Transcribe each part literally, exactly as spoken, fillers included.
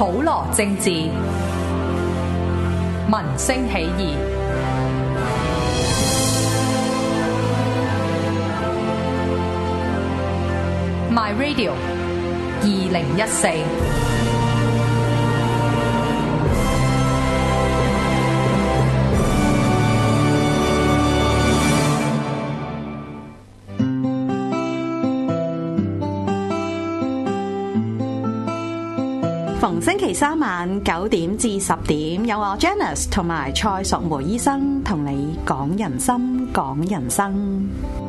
普羅政治，民聲起義。My Radio 二零一四。 逢星期三晚九點至十點，有我 Janice 同埋蔡淑梅醫生同你講人心講人生。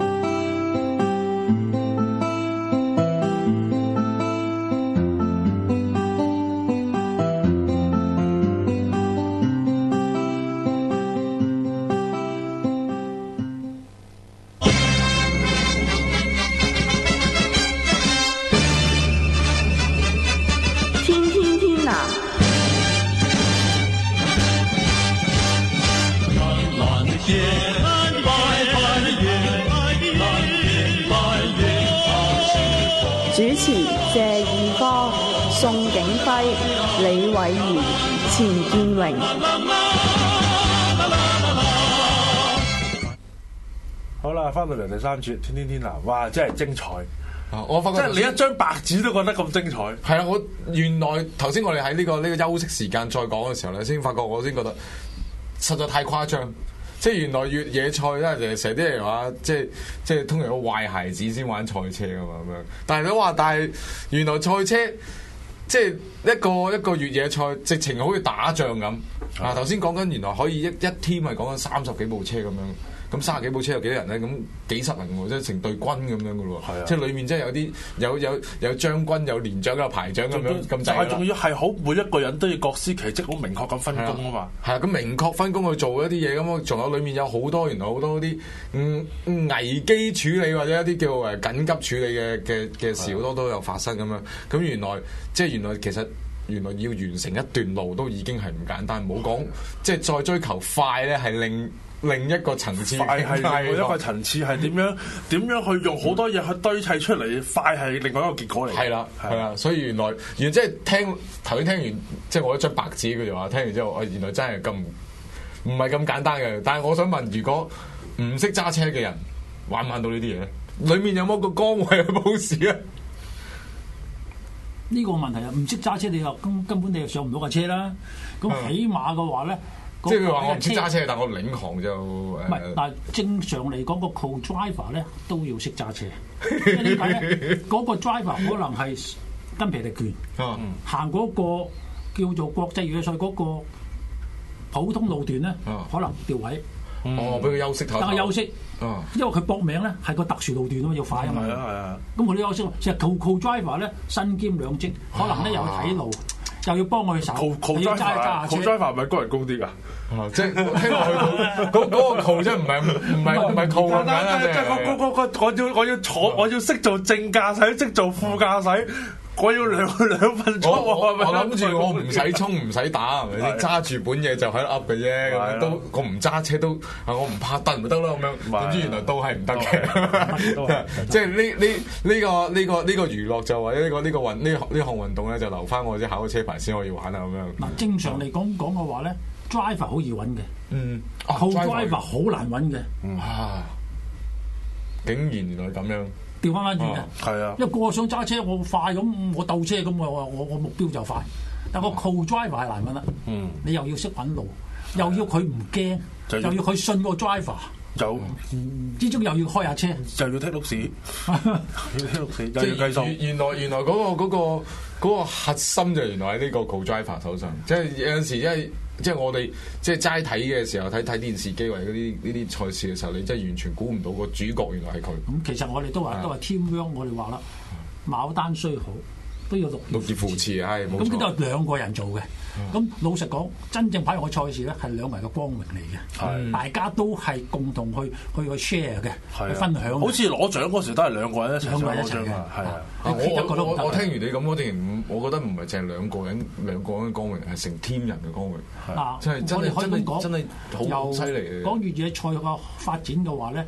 主持謝義方、宋景輝、李偉賢、錢建榮。 好啦，翻到嚟第三節，天天天藍，哇，真係精彩！ 啊、我發覺即係你一張白紙都覺得咁精彩。 係啦，我原來頭先我哋喺呢個呢、呢個休息時間再講嘅時候咧，先發覺我先覺得實在太誇張。即係原來越野賽咧，成日啲人話，即係即係通常有壞孩子先玩賽車噶嘛咁樣。但係你話，但係原來賽車即係一個一個越野賽，直情好似打仗咁。啊，頭先講緊原來可以一一 team 係講緊三十幾部車咁樣。咁三十幾部車有幾多人咧？咁幾十人喎，即係成隊軍咁樣噶咯喎。啊、即係裡面即係有啲有有有將軍、有連長、有排長咁樣咁滯啦。 仲要係好每一個人都要各司其職，好明確咁分工啊嘛。 係啊，咁明確分工去做一啲嘢咁，仲有裡面有好多原來好多啲嗯危機處理或者一啲叫誒緊急處理嘅嘅嘅事好多都有發生咁樣。咁原來即係原來其實原來要完成一段路都已經係唔簡單，唔好講即係再追求快咧，係令。另一個層次， 快係另外一個層次，係點樣點樣去用好多嘢去堆砌出嚟？快係另外一個結果嚟。係啦，係啦，所以原來原來即係聽頭先聽完，即係我一張白紙佢就話聽完之後，我原來真係咁唔係咁簡單嘅。但係我想問，如果唔識揸車嘅人玩唔玩到呢啲嘢咧？裡面有冇個崗位去報時啊？ 呢個問題啊，唔識揸車你又根根本你又上唔到架車啦。咁起碼嘅話咧。 即係佢話我唔識揸車，但我領航就唔係。但係正常嚟講，個 co-driver 咧都要識揸車。因為點解咧？嗰個 driver 可能係筋疲力倦，嗯、行嗰個叫做國際越野賽嗰個普通路段咧，嗯、可能調位。 嗯、哦，俾佢休息頭。 但係休息，嗯、因為佢搏命咧係個特殊路段啊嘛，要快啊嘛。係啊係啊。咁佢都休息。其實 co-driver 咧身兼兩職，可能咧又睇路。又要幫我去手，又要揸揸車。 co-driver 係咪高人工啲㗎？ 哦，即係聽落去嗰嗰個 co 真係唔係唔係唔係 co 咁簡單。 即係嗰嗰嗰我要我要坐，我要識做正駕駛，識做副駕駛。我要兩兩份鐘。 我我諗住我唔使衝唔使打，係咪先？揸住本嘢就喺度噏嘅啫。都我唔揸車都啊，我唔怕得咪得咯咁樣。點知原來都係唔得嘅。即係呢呢呢個呢個呢個娛樂就或者呢個呢個運呢呢項運動咧，就留翻我先考咗車牌先可以玩啊咁樣。 嗱，正常嚟講講嘅話咧，driver 好易揾嘅， 嗯 ，co-driver 好難揾嘅。 啊！竟然原來咁樣。 調翻翻轉嘅， 係啊， 因為個個想揸車，我快咁，我鬥車咁，我我我目標就快。但個 co-driver 係難揾啦，嗯，你又要識揾路，又要佢唔驚，又要佢信個 driver， 有之中又要開下車， 就要踢碌屎，要踢碌屎，又要計數。 原來原來嗰個嗰個嗰個核心就原來喺呢個 co-driver 手上，即係有陣時即係。即係我哋即係齋睇嘅時候，睇睇電視機或者嗰啲呢啲賽事嘅時候，你真係完全估唔到個主角原來係佢。咁其實我哋都話都係 teamwork，我哋話啦，牡丹雖好都要綠綠葉扶持，係冇錯。 咁呢都係兩個人做嘅。咁、嗯、老實講，真正跑入個賽事咧，係兩個人嘅光榮嚟嘅。係，大家都係共同去去去 share 嘅，去分享。 好似攞獎嗰時都係兩個人一齊攞獎嘅，係啊。 我我我我聽完你咁，我淨唔，我覺得唔係淨係兩個人兩個人嘅光榮，係成 team 人嘅光榮。嗱，真係真係真係真係好犀利嘅。 講越野賽嘅發展嘅話咧，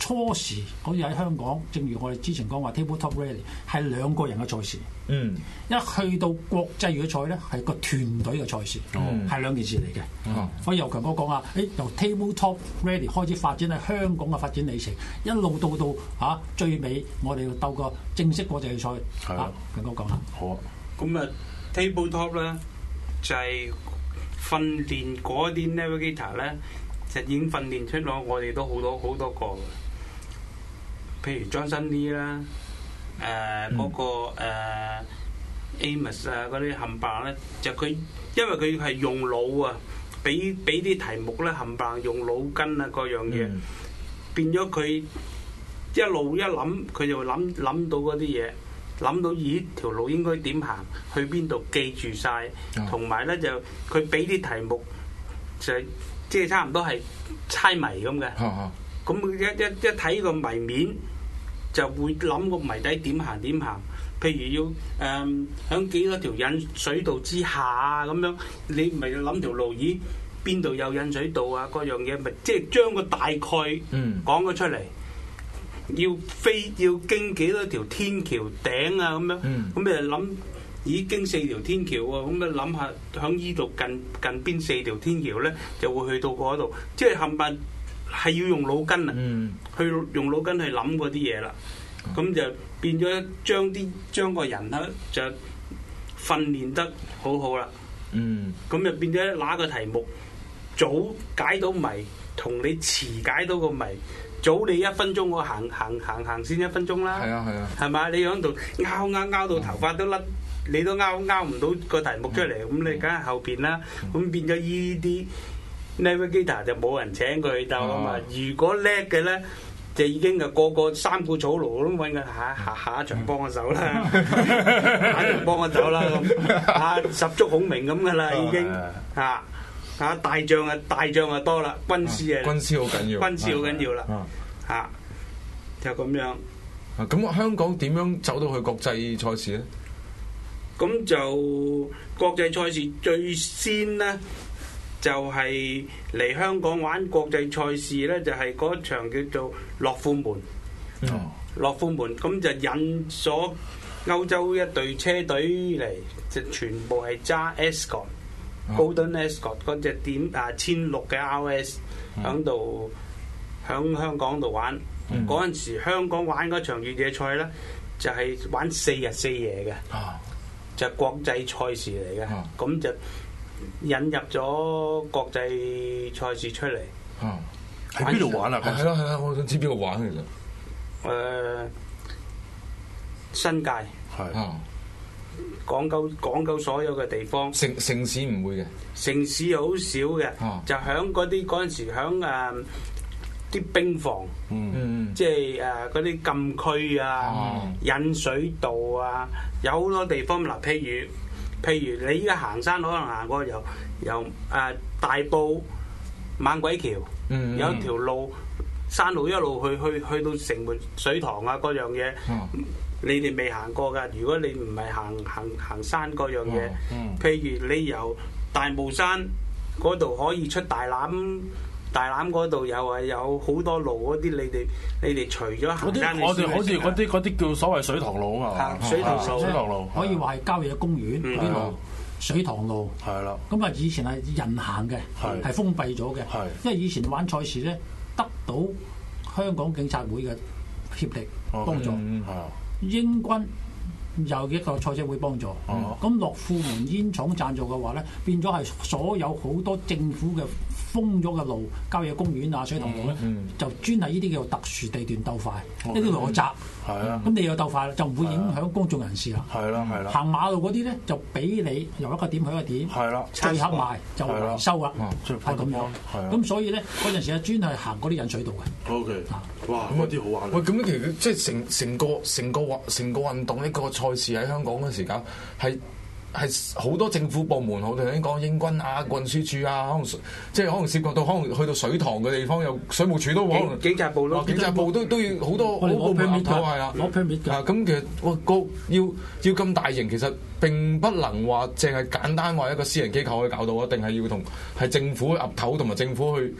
初時好似喺香港，正如我哋之前講話 Tabletop Rally 係兩個人嘅賽事。嗯，一去到國際預賽咧係個團隊嘅賽事，係、嗯、兩件事嚟嘅。嗯、所以由強哥講啊，誒由 Tabletop Rally 開始發展喺香港嘅發展里程，一路到到嚇、啊、最尾，我哋要鬥個正式國際預賽。係啊，強哥講啦。 好啊。 咁啊 Tabletop 咧就係、是、訓練嗰啲 navigator 咧，就已經訓練出咗我哋都好多好多個嘅，譬如 Johnson Lee 啦。誒嗰、呃那個誒、呃、Amos 啊嗰啲冚唪唥咧，就佢因為佢係用腦啊，俾俾啲題目咧冚唪唥用腦筋啊各樣嘢，嗯、變咗佢一路一諗，佢就諗諗到嗰啲嘢，諗到咦條路應該點行，去邊度記住晒，同埋咧就佢俾啲題目就即係差唔多係猜謎咁嘅，咁佢、啊、一一一睇個謎面。就會諗個謎底點行點行，譬如要誒響幾多條引水道之下啊咁樣，你咪要諗條路，咦邊度有引水道啊？嗰樣嘢咪即係將個大概講咗出嚟，嗯、要飛要經幾多條天橋頂啊咁樣，咁你就諗咦經四條天橋啊，咁你諗下響依度近近邊四條天橋咧，就會去到嗰度，即係冚唪係要用腦筋啊，嗯、去用腦筋去諗嗰啲嘢啦，咁、嗯、就變咗將啲將個人咧就訓練得好好啦。嗯，咁就變咗拿個題目早解到謎，同你遲解到個謎，早你一分鐘我行行行行先一分鐘啦。係啊係啊，係咪？你喺度拗拗拗到頭髮都甩，你都拗拗唔到個題目出嚟，咁、嗯、你梗係後邊啦。咁、嗯、變咗依啲。Navigator 就冇人請佢去鬥啊嘛！如果叻嘅咧，就已經就個個三顧草廬咁揾佢下下下一場幫我手啦，下一場幫我走啦咁，啊十足孔明咁噶啦已經啊啊大將啊大將啊多啦，軍師啊軍師好緊要， 軍師好緊要啦嚇，就咁樣。 咁香港點樣走到去國際賽事咧？ 咁就國際賽事最先咧。就係嚟香港玩國際賽事咧，就係、是、嗰場叫做樂富門。哦，樂富門咁就引咗歐洲一隊車隊嚟，就全部係揸 Escort、Golden Escort 嗰隻點啊千六嘅 R S 響度響香港度玩。嗰陣、嗯、時香港玩嗰場越野賽咧，就係、是、玩四日四夜嘅，哦、就國際賽事嚟嘅。咁、哦、就引入咗國際賽事出嚟， 喺邊度玩啊？ 係啦係啦，我想知邊度玩其實。 誒、呃，新界係，港九港九所有嘅地方。 城城市唔會嘅， 城市好少嘅，啊、就響嗰啲嗰陣時響誒啲兵房，嗯，即係誒嗰啲禁區啊、啊引水道啊，有好多地方嗱，譬如。譬如你依家行山，可能行過由由誒、呃、大埔猛鬼橋，嗯嗯、有一條路山路一路去去去到城門水塘啊嗰樣嘢，哦、你哋未行過㗎。如果你唔係行行行山嗰樣嘢，哦嗯、譬如你由大霧山嗰度可以出大欖。大欖嗰度有啊，有好多路嗰啲，你哋你哋除咗行山， 我哋好似嗰啲嗰啲叫所謂水塘路啊嘛， 水塘路， 水塘路可以話係郊野公園嗰啲路，水塘路係啦。咁啊，以前係人行嘅，係封閉咗嘅，因為以前玩賽事咧，得到香港警察會嘅協力幫助，英軍有一個賽車會幫助。咁樂富門煙廠贊助嘅話咧，變咗係所有好多政府嘅。封咗嘅路，郊野公園啊、水塘路咧，嗯嗯、就專係呢啲叫做特殊地段鬥快，呢啲路窄，係啊，咁你又鬥快就唔會影響公眾人士啦。係啦係啦，行馬路嗰啲咧就俾你由一個點去一個點，係啦，最合埋就維修啦，係咁樣。咁所以咧嗰陣時啊，專係行嗰啲引水道嘅。O K， 哇，咁嗰啲好玩。喂， 咁其實即係成成個成個運成個運動呢個賽事喺香港嗰時間係。係好多政府部門，我哋已經講英軍啊、運輸處啊，可能即係可能涉及到可能去到水塘嘅地方，有水務署都可能警察部咯， 警察部都都要好多好部門都係啦。 攞 permit 㗎。 咁其實哇個要要咁大型，其實並不能話淨係簡單話一個私人機構可以搞到啊，定係要同係政府岌頭同埋政府去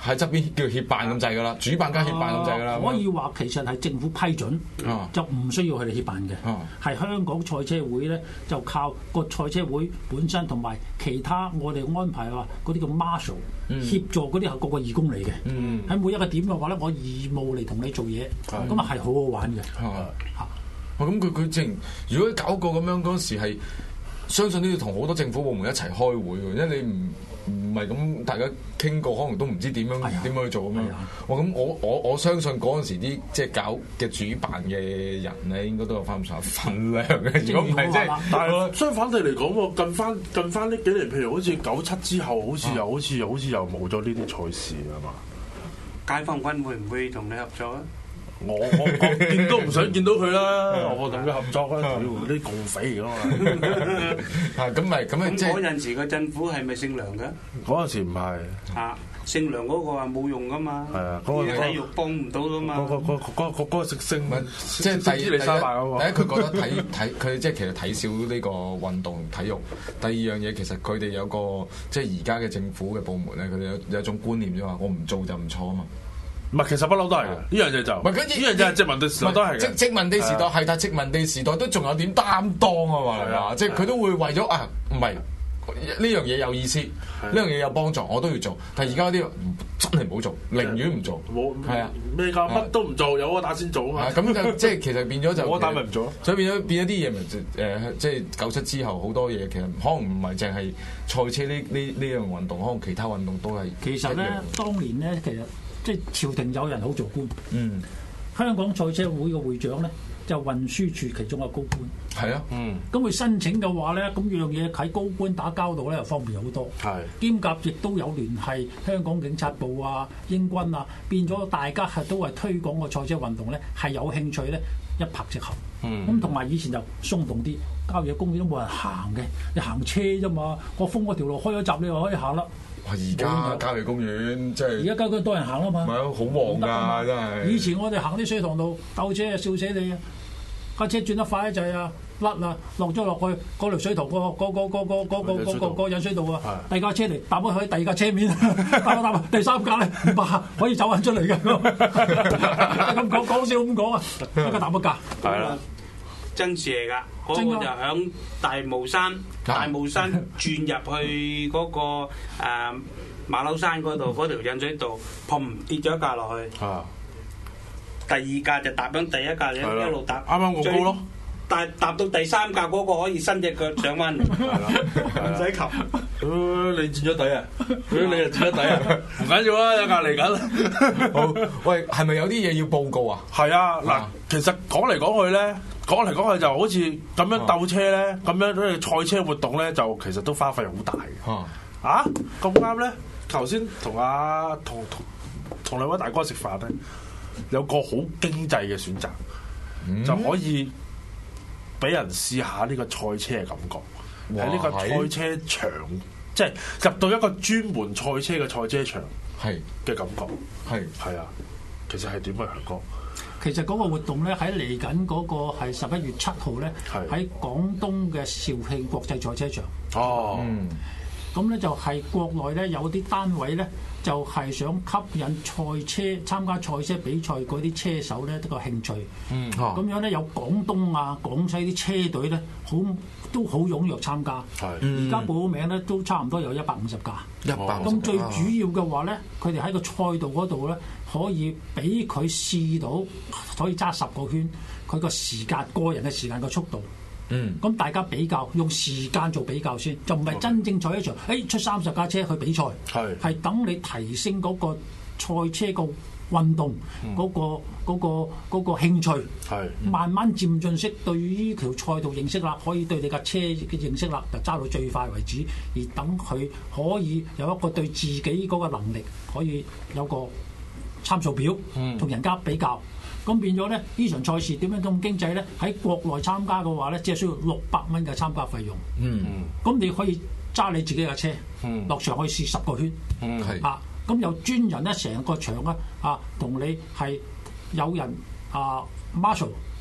喺側邊叫協辦咁滯㗎啦，主辦加協辦咁滯㗎啦。 可以話其實係政府批准， 啊、 就唔需要佢哋協辦嘅。係、啊、香港賽車會咧，就靠個賽車會本身同埋其他我哋安排話嗰啲叫 marshal、嗯、協助嗰啲係個個義工嚟嘅。喺、嗯、每一個點嘅話咧，我義務嚟同你做嘢，咁啊係好好玩嘅。嚇！ 咁佢佢正如果搞個咁樣嗰時係，相信都要同好多政府部門一齊開會喎，因為你唔唔係咁大家傾過，可能都唔知點樣點、哎、樣去做咁樣。我咁我我我相信嗰陣時啲即係搞嘅主辦嘅人咧，應該都有翻咁上下份量嘅。如果唔係即係， 但係相反地嚟講喎，近翻近翻呢幾年，譬如好似九七之後，好似又好似又好似又冇咗呢啲賽事係嘛？ 解放軍會唔會同你合作啊？ 我我我見都唔想見到佢啦，我同佢合作啦，屌啲共匪嚟噶嘛。 啊咁咪咁咪即係嗰陣時個政府係咪姓梁嘅？ 嗰陣時唔係。啊， 姓梁嗰個話冇用噶嘛。係啊，嗰個體育幫唔到噶嘛。嗰個嗰嗰嗰嗰個食星咪即係第一第一佢覺得睇睇佢即係其實睇少呢個運動體育。第二樣嘢其實佢哋有個即係而家嘅政府嘅部門咧，佢哋有有一種觀念啫嘛，我唔做就唔錯啊嘛。 唔係，其實不嬲都係嘅。呢樣嘢就，呢樣嘢係殖民地時代都係嘅。殖殖民地時代係，但係殖民地時代都仲有點擔當啊嘛，係嘛？即係佢都會為咗啊，唔係呢樣嘢有意思，呢樣嘢有幫助，我都要做。但係而家啲真係唔好做，寧願唔做。冇係啊，咩㗎？乜都唔做，有我打先做啊嘛。咁就即係其實變咗就我打咪唔做咯。所以變咗變咗啲嘢咪誒，即係九七之後好多嘢其實可能唔係淨係賽車呢呢呢樣運動，可能其他運動都係。其實咧，當年咧，其實。即係朝廷有人好做官，嗯，香港賽車會嘅會長咧就運輸處其中一個高官，係啊，嗯，咁佢申請嘅話咧，咁樣嘢喺高官打交道咧又方便好多，係，兼夾亦都有聯繫香港警察部啊、英軍啊，變咗大家係都係推廣個賽車運動咧，係有興趣咧一拍即合，嗯，咁同埋以前就鬆動啲，郊野公園都冇人行嘅，你行車啫嘛，個封嗰條路開咗閘你就可以行啦。而家郊野公園即係而家郊野多人行啊嘛，唔係好旺㗎真係。以前我哋行啲水塘度鬥車啊，笑死你啊！架車轉得快一滯啊，甩啊，落咗落去嗰條水塘個嗰個嗰個嗰個嗰個嗰引水道啊，第二架車嚟搭咗去第二架車面，搭搭第三架咧唔怕可以走翻出嚟嘅。咁講講笑咁講啊，一架搭一架。係啦。真事嚟㗎，嗰、那個就響大帽山，大帽山轉入去嗰、那個誒、呃、馬騮山嗰度，嗰條引水道，砰跌咗一架落去。啊！第二架就搭緊第一架，一路搭，啱啱我高咯。但係搭到第三架嗰個可以伸隻腳上翻嚟，唔使擒。你轉咗底啊？你又轉咗底啊？唔緊要啦，有架嚟緊。好，喂，係咪有啲嘢要報告啊？係啊，嗱，其實講嚟講去咧。講嚟講去就好似咁樣鬥車咧，咁樣嗰啲賽車活動咧，就其實都花費好大嘅。啊，咁啱咧，頭先同阿同同同兩位大哥食飯咧，有個好經濟嘅選擇，嗯、就可以俾人試下呢個賽車嘅感覺。喺呢個賽車場，即係入到一個專門賽車嘅賽車場，係嘅感覺。係係啊，其實係點啊，強哥？其實嗰個活動咧，喺嚟緊嗰個係十一月七號咧，喺廣東嘅肇慶國際賽車場。哦，咁咧、嗯、就係國內咧有啲單位咧，就係、是、想吸引賽車參加賽車比賽嗰啲車手咧，一個興趣。嗯，咁、哦、樣咧有廣東啊、廣西啲車隊咧，好都好踴躍參加。係，而家報名咧都差唔多有一百五十架。一百五十架。咁最主要嘅話咧，佢哋喺個賽道嗰度咧。可以俾佢試到，可以揸十個圈，佢個時間個人嘅時間個速度。嗯，咁大家比較用時間做比較先，就唔係真正賽一場，誒、哎、出三十架車去比賽，係係等你提升嗰個賽車個運動嗰、嗯嗰個嗰、嗰個嗰、嗰個興趣，係慢慢漸進式對於呢條賽道認識啦，可以對你架車嘅認識啦，就揸到最快為止，而等佢可以有一個對自己嗰個能力可以有個參數表同人家比較，咁變咗咧呢場賽事點樣咁經濟咧？喺國內參加嘅話咧，只係需要六百蚊嘅參加費用。嗯，咁你可以揸你自己嘅車，落場可以試十個圈。嗯，係啊，咁有專人咧成個場咧啊，同你係有人啊 marshal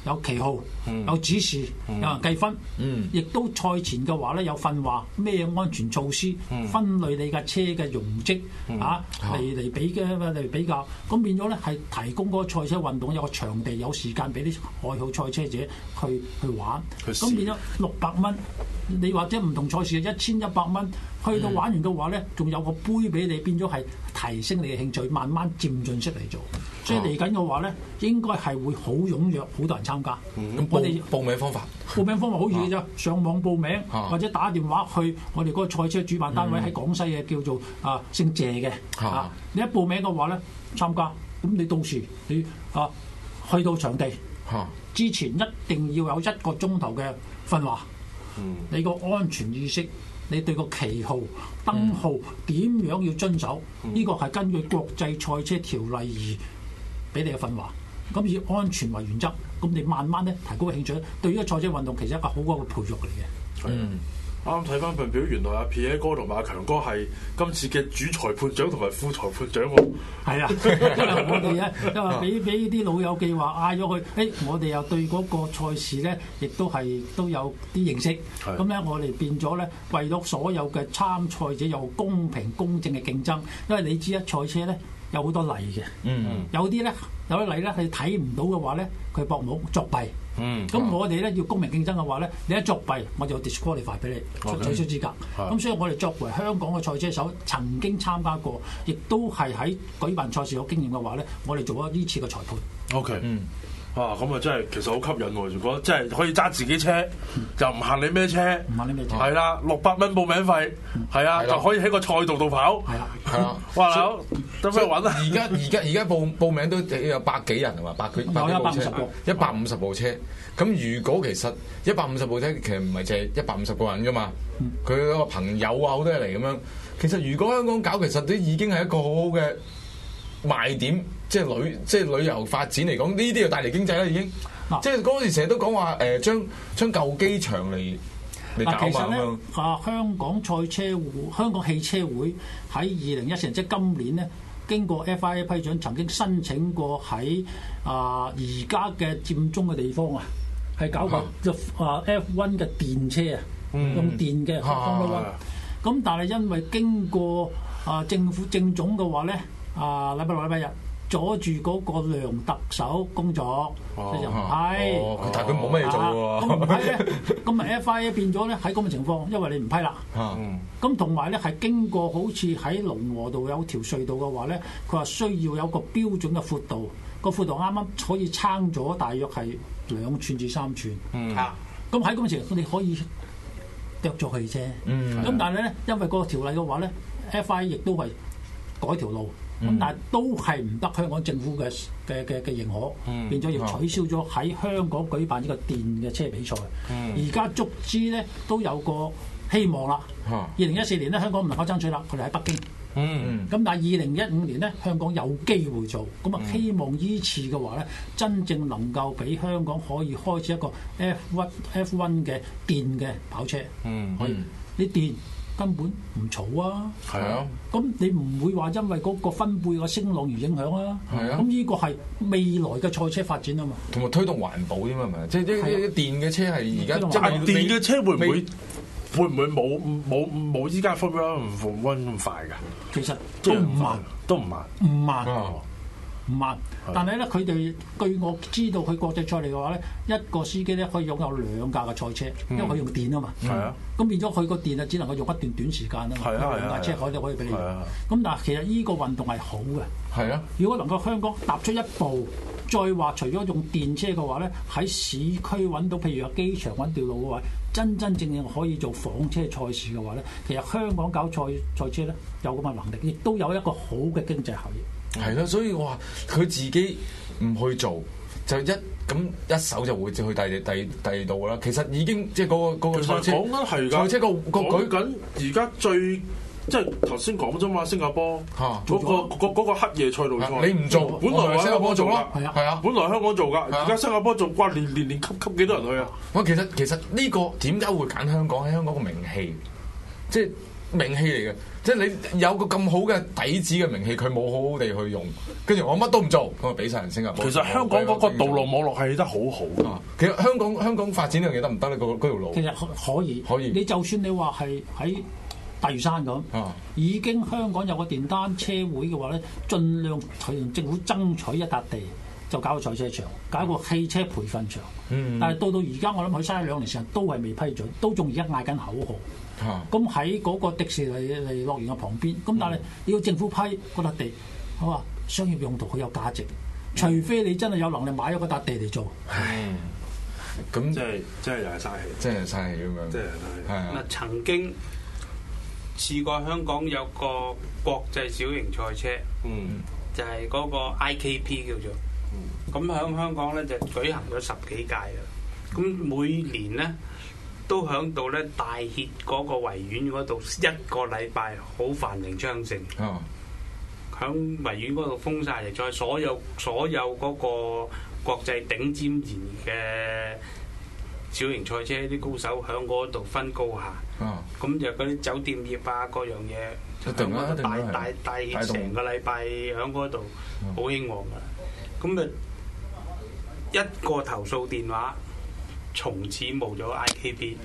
有旗號、 嗯、 有指示、 嗯、 有人計分，亦、 嗯、 都賽前嘅話咧有訓話咩安全措施， 嗯、 分類你架車嘅容積嚇嚟嚟比嘅嚟比較，咁變咗咧係提供嗰個賽車運動有個場地有時間俾啲愛好賽車者去去玩，咁變咗六百蚊，你或者唔同賽事一千一百蚊，去到玩完嘅話咧，仲有個杯俾你，變咗係提升你嘅興趣，慢慢漸進式嚟做，所以嚟緊嘅話咧，應該係會好踴躍，好多人參加。咁、 嗯、 我哋報名方法， 報名方法好易嘅啫，上網報名、 啊、 或者打電話去我哋嗰個賽車主辦單位喺廣西嘅叫做啊姓謝嘅啊，啊，你一報名嘅話咧參加，咁你到時你啊去到場地、啊、之前一定要有一個鐘頭嘅訓話，嗯、你個安全意識。你對個旗號、燈號點樣要遵守？呢、嗯、個係根據國際賽車條例而俾你嘅訓話。咁以安全為原則，咁你慢慢咧提高興趣。對於個賽車運動，其實一個好好嘅培育嚟嘅。 嗯，啱啱睇翻份表，原來阿 Pierre 哥同埋阿強哥係今次嘅主裁判長同埋副裁判長喎。係啊，因為我哋咧，因為俾俾啲老友記話嗌咗佢，誒、哎，我哋又對嗰個賽事咧，亦都係都有啲認識。咁咧，我哋變咗咧，為咗所有嘅參賽者有公平公正嘅競爭。因為你知一賽車咧有好多例嘅，嗯，有啲咧有啲例咧係睇唔到嘅話咧，佢博冇作弊。嗯，咁我哋咧要公平競爭嘅話咧，你一作弊，我就 disqualify 俾你取消資格。咁所以我哋作為香港嘅賽車手，曾經參加過，亦都係喺舉辦賽事有經驗嘅話咧，我哋做咗呢次嘅裁判。 O K，嗯。啊，咁啊真係其實好吸引喎！如果真係可以揸自己車，就唔限你咩車， 唔限你咩車， 係啦，六百蚊報名費，係啊，就可以喺個賽道度跑，係啦，係啦，哇！佬得咩揾啊？ 而家而家而家報報名都有百幾人係嘛？百幾百幾部車，一百五十部車。咁如果其實一百五十部車，其實唔係淨係一百五十個人噶嘛？佢嗰個朋友啊，好多嘢嚟咁樣。其實如果香港搞，其實都已經係一個好好嘅賣點。即係旅，即係旅遊發展嚟講，呢啲就帶嚟經濟啦，已經。啊、即係嗰陣時成日都講話誒，將將舊機場嚟嚟搞嘛咁樣。其實呢啊，香港賽車會、香港汽車會喺二零一四年，即係今年咧，經過 F I A 批准，曾經申請過喺啊而家嘅佔中嘅地方啊，係搞個啊 F 一 嘅電車啊，嗯、用電嘅 Formula One。咁但係因為經過啊政府政總嘅話咧，啊禮拜六禮拜日。阻住嗰個梁特首工作，所以就唔批。哦，但係佢冇乜嘢做喎。咁唔批咧，咁咪 F I A 變咗咧喺咁嘅情況，因為你唔批啦。咁同埋咧係經過好似喺龍和道有條隧道嘅話咧，佢話需要有個標準嘅闊度，個闊度啱啱可以撐咗大約係兩寸至三寸。嗯。咁喺咁嘅情況，你可以剁咗佢啫。嗯。咁但係咧，因為個條例嘅話咧 ，F I A 亦都係改條路。咁、嗯、但係都係唔得香港政府嘅嘅嘅嘅認可，嗯、變咗要取消咗喺香港舉辦呢個電嘅車比賽。而家足之咧都有個希望啦。二零一四年咧香港唔能夠爭取啦，佢哋喺北京。咁、嗯、但係二零一五年咧香港有機會做，咁啊希望依次嘅話咧，真正能夠俾香港可以開始一個 F 一 F 一嘅電嘅跑車。嗯、可以啲電。根本唔嘈啊！係啊，咁你唔會話因為嗰個分貝個聲浪而影響啊！係啊，咁呢個係未來嘅賽車發展啊嘛，同埋推動環保添啊嘛，即係啲啲電嘅車係而家即係電嘅車會唔會會唔會冇冇冇依家 Formula One 咁快㗎？其實都唔慢，都唔慢，唔慢。唔慢，但係咧，佢哋據我知道，佢國際賽嚟嘅話咧，一個司機咧可以擁有兩架嘅賽車，因為佢用電啊嘛。係啊，咁變咗佢個電啊，只能夠用一段短時間啊嘛。係啊，兩架車可以可以俾你用。咁但係其實呢個運動係好嘅。係啊，如果能夠香港踏出一步，再話除咗用電車嘅話咧，喺市區揾到譬如話機場揾條路嘅話，真真正正可以做房車賽事嘅話咧，其實香港搞賽賽車咧有咁嘅能力，亦都有一個好嘅經濟效益。係啦，所以我話佢自己唔去做，就一咁一手就會去第第第二度啦。其實已經即係嗰個嗰個賽車講緊係㗎，賽車個個舉緊而家最即係頭先講啫嘛，新加坡嗰個嗰嗰個黑夜賽道賽，你唔做，本來新加坡做啦，係啊係啊，本來香港做㗎，而家新加坡做，哇年年年吸吸幾多人去啊？我其實其實呢個點解會揀香港喺香港個名氣，即係名氣嚟嘅，即係你有個咁好嘅底子嘅名氣，佢冇好好地去用，跟住我乜都唔做，咁啊俾晒人新加坡。 其實香港嗰個道路網絡係起得好好啊。 其實香港香港發展呢樣嘢得唔得咧？嗰嗰條路其實可以， 可以。 你就算你話係喺大嶼山咁， 啊、 已經香港有個電單車會嘅話咧，盡量同政府爭取一笪地，就搞個賽車場，搞個汽車培訓場。嗯、但係到到而家，我諗佢嘥兩年時間都係未批准，都仲而家嗌緊口號。咁喺嗰個迪士尼尼樂園嘅旁邊，咁但係你要政府批嗰笪地，好話商業用途佢有價值，除非你真係有能力買咗嗰笪地嚟做。 嗯，咁即係即係又係嘥氣， 即係嘥氣咁樣。 即係係啊！曾經試過香港有個國際小型賽車，嗯，就係嗰個 I K P 叫做，咁喺香港咧就舉行咗十幾屆啦。咁每年咧都喺度咧大協嗰個維園嗰度一個禮拜好繁榮昌盛。哦，喺維園嗰度封晒嚟，再所有所有嗰個國際頂尖型嘅小型賽車啲高手喺嗰度分高下。哦，咁就嗰啲酒店業啊，各樣嘢， 一定啦，一定大大大協成個禮拜喺嗰度好興旺噶。咁啊，一個投訴電話，從此冇咗 I K P，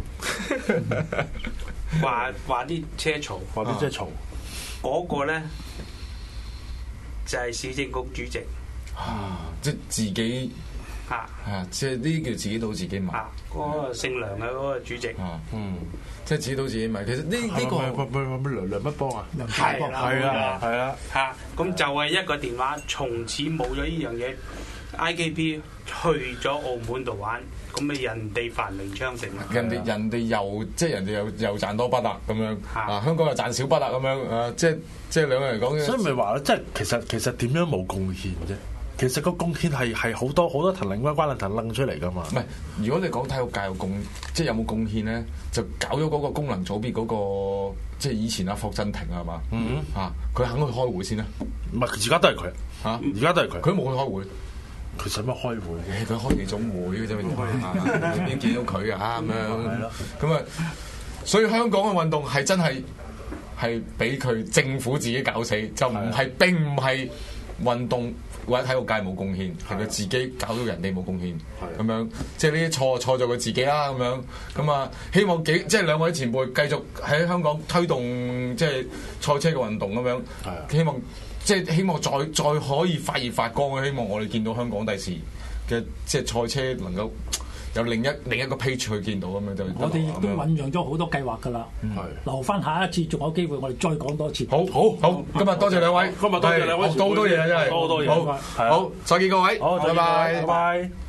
話話啲車嘈， 話啲車嘈， 嗰個咧就係市政局主席， 啊，即係自己啊，啊，即係呢啲叫自己賭自己買， 啊，嗰個姓梁嘅嗰個主席， 啊，嗯，即係自己賭自己買。其實呢呢個咩咩梁梁乜幫啊？ 係啦， 係啊，係啊， 嚇，咁就係一個電話，從此冇咗呢樣嘢 ，I K P 去咗澳門度玩。咁咪人哋繁榮昌盛啊！ 人哋人哋又即係人哋又又賺多筆啦咁樣啊！香港又賺少筆啦咁樣啊！即係即係兩個嚟講， 所以咪話咧，即係其實其實點樣冇貢獻啫？其實個貢獻係係好多好多藤領關關藤掹出嚟噶嘛。 唔係，如果你講體育界有貢，即係有冇貢獻咧，就搞咗嗰個功能組別嗰個，即係以前阿霍震霆係嘛？嗯啊，佢肯去開會先啦。 唔係，而家都係佢嚇，而家都係佢， 佢冇去開會。 佢使乜開會嘅？ 佢開夜總會嘅啫，邊見到佢啊咁樣？咁啊，所以香港嘅運動係真係係俾佢政府自己搞死，就唔係並唔係運動或者體育界冇貢獻，係佢自己搞到人哋冇貢獻。咁樣即係呢啲錯錯咗佢自己啦。咁樣咁啊，希望幾即係兩位前輩繼續喺香港推動即係賽車嘅運動咁樣。希望。即係希望再再可以發熱發光，希望我哋見到香港第時嘅即係賽車能夠有另一另一個 page 去見到咁樣就。 我哋亦都醖釀咗好多計劃㗎啦，嗯、留翻下一次仲有機會，我哋再講多次。 好好好，今日多謝兩位， 今日多謝兩位， 學到好多嘢啊，真係， 多好多嘢， 好，好，再見各位， 好，拜拜，拜拜。